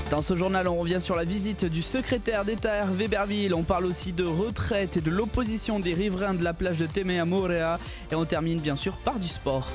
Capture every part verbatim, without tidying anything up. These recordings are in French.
Dans ce journal, on revient sur la visite du secrétaire d'État Hervé Berville. On parle aussi de retraite et de l'opposition des riverains de la plage de Temea Morea. Et on termine bien sûr par du sport.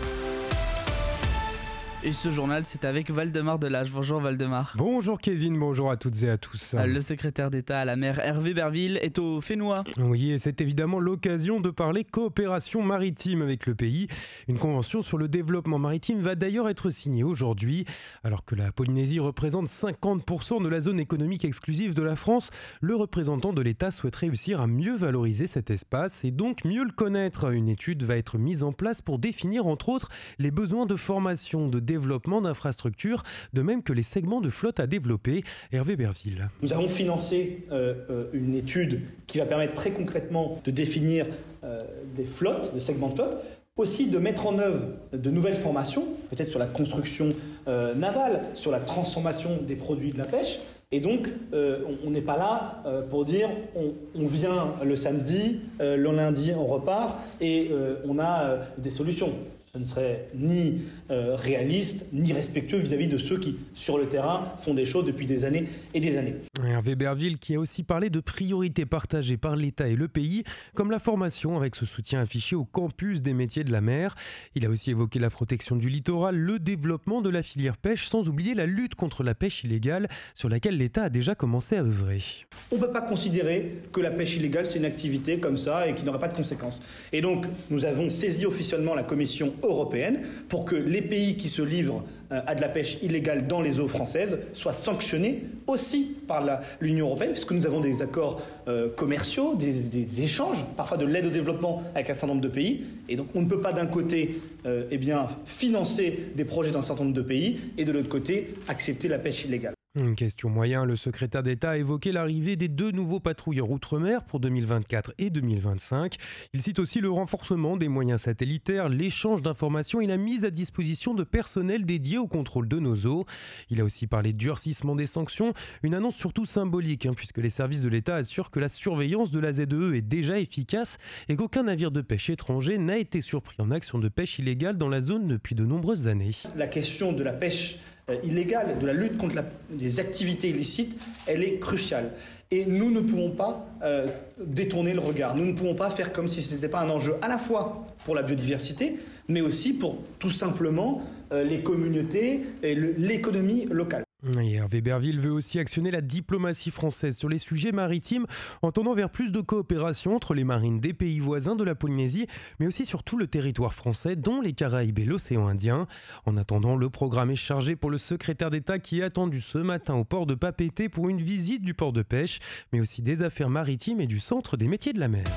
Et ce journal, c'est avec Waldemar Delage. Bonjour Waldemar. Bonjour Kevin, bonjour à toutes et à tous. Le secrétaire d'État à la mer Hervé Berville est au Fénois. Oui, et c'est évidemment l'occasion de parler coopération maritime avec le pays. Une convention sur le développement maritime va d'ailleurs être signée aujourd'hui. Alors que la Polynésie représente cinquante pour cent de la zone économique exclusive de la France, le représentant de l'État souhaite réussir à mieux valoriser cet espace et donc mieux le connaître. Une étude va être mise en place pour définir entre autres les besoins de formation, de développement d'infrastructures, de même que les segments de flotte à développer. Hervé Berville. Nous avons financé euh, euh, une étude qui va permettre très concrètement de définir euh, des flottes, des segments de flotte, aussi de mettre en œuvre de nouvelles formations, peut-être sur la construction euh, navale, sur la transformation des produits de la pêche. Et donc, euh, on n'est pas là euh, pour dire on, on vient le samedi, euh, le lundi on repart et euh, on a euh, des solutions. Ce ne serait ni euh, réaliste, ni respectueux vis-à-vis de ceux qui, sur le terrain, font des choses depuis des années et des années. Hervé Berville qui a aussi parlé de priorités partagées par l'État et le pays, comme la formation avec ce soutien affiché au campus des métiers de la mer. Il a aussi évoqué la protection du littoral, le développement de la filière pêche, sans oublier la lutte contre la pêche illégale, sur laquelle l'État a déjà commencé à œuvrer. On ne peut pas considérer que la pêche illégale, c'est une activité comme ça et qui n'aurait pas de conséquences. Et donc, nous avons saisi officiellement la Commission européenne pour que les pays qui se livrent à de la pêche illégale dans les eaux françaises soient sanctionnés aussi par la, l'Union européenne, puisque nous avons des accords euh, commerciaux, des, des échanges, parfois de l'aide au développement avec un certain nombre de pays. Et donc on ne peut pas d'un côté euh, eh bien, financer des projets dans un certain nombre de pays et de l'autre côté accepter la pêche illégale. Une question moyen, le secrétaire d'État a évoqué l'arrivée des deux nouveaux patrouilleurs outre-mer pour deux mille vingt-quatre et deux mille vingt-cinq. Il cite aussi le renforcement des moyens satellitaires, l'échange d'informations et la mise à disposition de personnel dédié au contrôle de nos eaux. Il a aussi parlé de durcissement des sanctions, une annonce surtout symbolique, hein, puisque les services de l'État assurent que la surveillance de la Z E E est déjà efficace et qu'aucun navire de pêche étranger n'a été surpris en action de pêche illégale dans la zone depuis de nombreuses années. La question de la pêche illégale, de la lutte contre la, les activités illicites, elle est cruciale. Et nous ne pouvons pas euh, détourner le regard. Nous ne pouvons pas faire comme si ce n'était pas un enjeu à la fois pour la biodiversité, mais aussi pour tout simplement euh, les communautés et le, l'économie locale. Et Hervé Berville veut aussi actionner la diplomatie française sur les sujets maritimes en tendant vers plus de coopération entre les marines des pays voisins de la Polynésie, mais aussi sur tout le territoire français, dont les Caraïbes et l'océan Indien. En attendant, le programme est chargé pour le secrétaire d'État qui est attendu ce matin au port de Papeete pour une visite du port de pêche, mais aussi des affaires maritimes et du centre des métiers de la mer.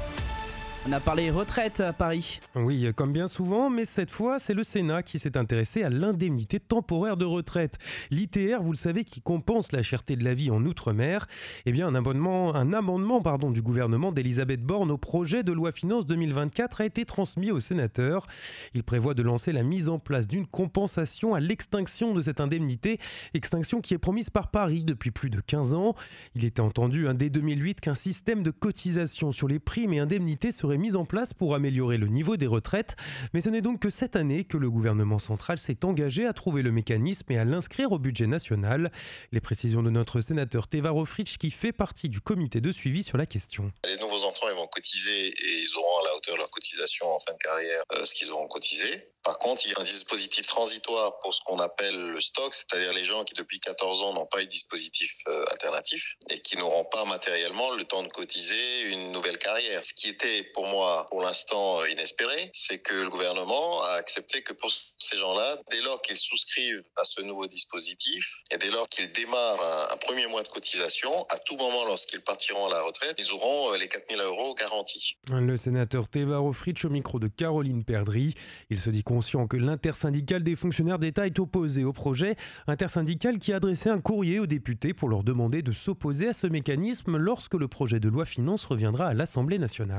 On a parlé retraite à Paris. Oui, comme bien souvent, mais cette fois, c'est le Sénat qui s'est intéressé à l'indemnité temporaire de retraite. L'I T R, vous le savez, qui compense la cherté de la vie en Outre-mer. Eh bien, un abonnement, un amendement pardon, du gouvernement d'Elisabeth Borne au projet de loi finance deux mille vingt-quatre a été transmis aux sénateurs. Il prévoit de lancer la mise en place d'une compensation à l'extinction de cette indemnité, extinction qui est promise par Paris depuis plus de quinze ans. Il était entendu hein, dès deux mille huit qu'un système de cotisation sur les primes et indemnités serait mise en place pour améliorer le niveau des retraites. Mais ce n'est donc que cette année que le gouvernement central s'est engagé à trouver le mécanisme et à l'inscrire au budget national. Les précisions de notre sénateur Teva Rofrich qui fait partie du comité de suivi sur la question. Les nouveaux entrants ils vont cotiser et ils auront à la hauteur de leur cotisation en fin de carrière euh, ce qu'ils auront cotisé. Par contre, il y a un dispositif transitoire pour ce qu'on appelle le stock, c'est-à-dire les gens qui depuis quatorze ans n'ont pas eu de dispositif euh, alternatif et qui n'auront pas matériellement le temps de cotiser une nouvelle carrière. Ce qui était pour moi, pour l'instant, inespéré, c'est que le gouvernement a accepté que pour ces gens-là, dès lors qu'ils souscrivent à ce nouveau dispositif et dès lors qu'ils démarrent un, un premier mois de cotisation, à tout moment lorsqu'ils partiront à la retraite, ils auront les quatre mille euros garantis. Le sénateur Teva Rofrich au micro de Caroline Perdry. Il se dit conscient que l'intersyndicale des fonctionnaires d'État est opposée au projet, intersyndicale qui a adressé un courrier aux députés pour leur demander de s'opposer à ce mécanisme lorsque le projet de loi finance reviendra à l'Assemblée nationale. Une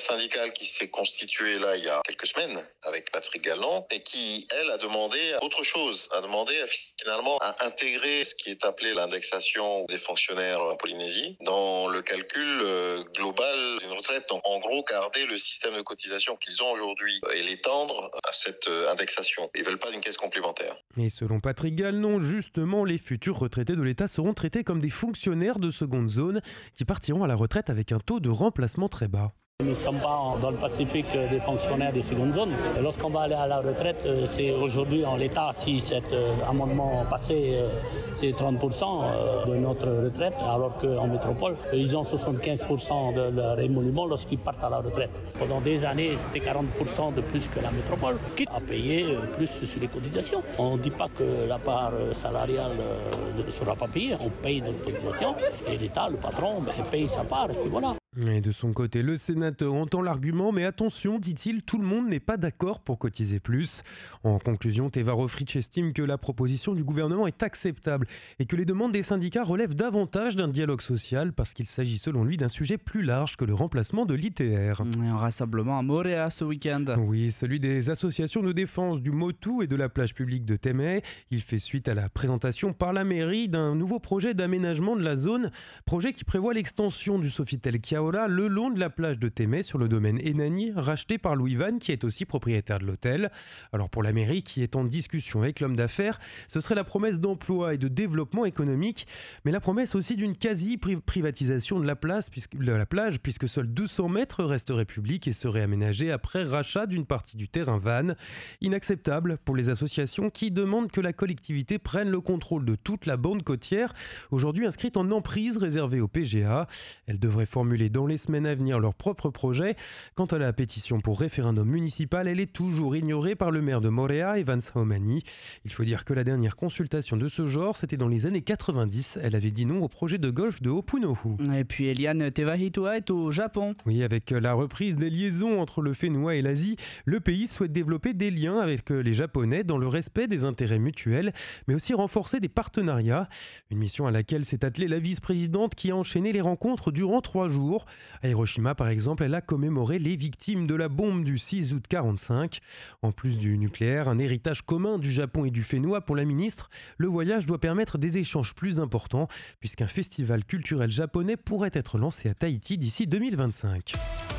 syndicale qui s'est constituée là il y a quelques semaines avec Patrick Galland et qui, elle, a demandé autre chose, a demandé finalement à intégrer ce qui est appelé l'indexation des fonctionnaires en Polynésie dans le calcul euh, global d'une retraite. Donc en gros, garder le système de cotisation qu'ils ont aujourd'hui et l'étendre à cette euh, indexation. Ils ne veulent pas d'une caisse complémentaire. Et selon Patrick Galland, justement, les futurs retraités de l'État seront traités comme des fonctionnaires de seconde zone qui partiront à la retraite avec un taux de remplacement très bas. Nous ne sommes pas dans le Pacifique des fonctionnaires de seconde zone. Et lorsqu'on va aller à la retraite, c'est aujourd'hui en l'état, si cet amendement passé, c'est trente pour cent de notre retraite, alors qu'en métropole, ils ont soixante-quinze pour cent de leur émolument lorsqu'ils partent à la retraite. Pendant des années, c'était quarante pour cent de plus que la métropole, quitte à payer plus sur les cotisations. On ne dit pas que la part salariale ne sera pas payée, on paye nos cotisations et l'État, le patron, ben, paye sa part, et puis voilà. Et de son côté, le sénateur entend l'argument, mais attention, dit-il, tout le monde n'est pas d'accord pour cotiser plus. En conclusion, Teva Rohfritsch estime que la proposition du gouvernement est acceptable et que les demandes des syndicats relèvent davantage d'un dialogue social parce qu'il s'agit selon lui d'un sujet plus large que le remplacement de l'I T R. Et un rassemblement à Moorea ce week-end. Oui, celui des associations de défense du Motu et de la plage publique de Temei. Il fait suite à la présentation par la mairie d'un nouveau projet d'aménagement de la zone, projet qui prévoit l'extension du Sofitel Kiaora le long de la plage de Temei sur le domaine Enani, racheté par Louis Van qui est aussi propriétaire de l'hôtel. Alors pour la mairie qui est en discussion avec l'homme d'affaires, ce serait la promesse d'emploi et de développement économique, mais la promesse aussi d'une quasi-privatisation de la, place, puisque, de la plage puisque seuls deux cents mètres resteraient publics et seraient aménagés après rachat d'une partie du terrain Van. Inacceptable pour les associations qui demandent que la collectivité prenne le contrôle de toute la bande côtière, aujourd'hui inscrite en emprise réservée au P G A. Elle devrait formuler dans les semaines à venir leur propre projet. Quant à la pétition pour référendum municipal, elle est toujours ignorée par le maire de Moorea, Evan Saomani. Il faut dire que la dernière consultation de ce genre, c'était dans les années quatre-vingt-dix. Elle avait dit non au projet de golf de Opunohu. Et puis Eliane Tevahitua est au Japon. Oui, avec la reprise des liaisons entre le Fénois et l'Asie, le pays souhaite développer des liens avec les Japonais dans le respect des intérêts mutuels, mais aussi renforcer des partenariats. Une mission à laquelle s'est attelée la vice-présidente qui a enchaîné les rencontres durant trois jours. À Hiroshima, par exemple, elle a commémoré les victimes de la bombe du six août quarante-cinq. En plus du nucléaire, un héritage commun du Japon et du Fénois pour la ministre, le voyage doit permettre des échanges plus importants, puisqu'un festival culturel japonais pourrait être lancé à Tahiti d'ici deux mille vingt-cinq.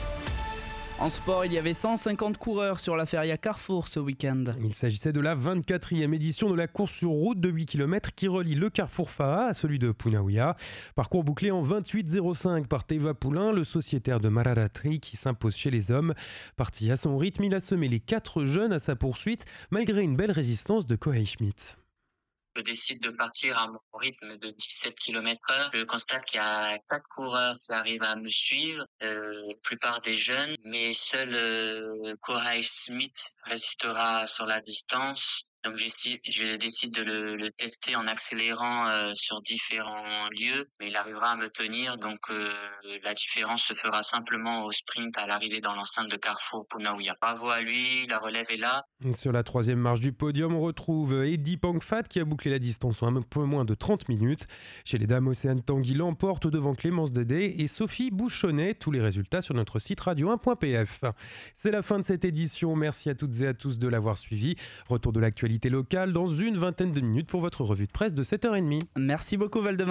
En sport, il y avait cent cinquante coureurs sur la feria Carrefour ce week-end. Il s'agissait de la vingt-quatrième édition de la course sur route de huit kilomètres qui relie le Carrefour Faha à celui de Punauia. Parcours bouclé en vingt-huit zéro cinq par Teva Poulain, le sociétaire de Mararatri qui s'impose chez les hommes. Parti à son rythme, il a semé les quatre jeunes à sa poursuite malgré une belle résistance de Kohei Schmidt. Je décide de partir à mon rythme de dix-sept kilomètres heure. Je constate qu'il y a quatre coureurs qui arrivent à me suivre, euh, la plupart des jeunes, mais seul euh, Kohei Smith restera sur la distance. Donc je décide de le, le tester en accélérant euh, sur différents lieux, mais il arrivera à me tenir, donc euh, la différence se fera simplement au sprint à l'arrivée dans l'enceinte de Carrefour Punauia. Bravo à lui, la relève est là. Sur la troisième marche du podium, on retrouve Eddie Pangfat qui a bouclé la distance en un peu moins de trente minutes. Chez les dames, Océane Tanguy l'emporte devant Clémence Dedé et Sophie Bouchonnet. Tous les résultats sur notre site radio un point p f. C'est la fin de cette édition. Merci à toutes et à tous de l'avoir suivi. Retour de l'actualité locale dans une vingtaine de minutes pour votre revue de presse de sept heures trente. Merci beaucoup Valdemar.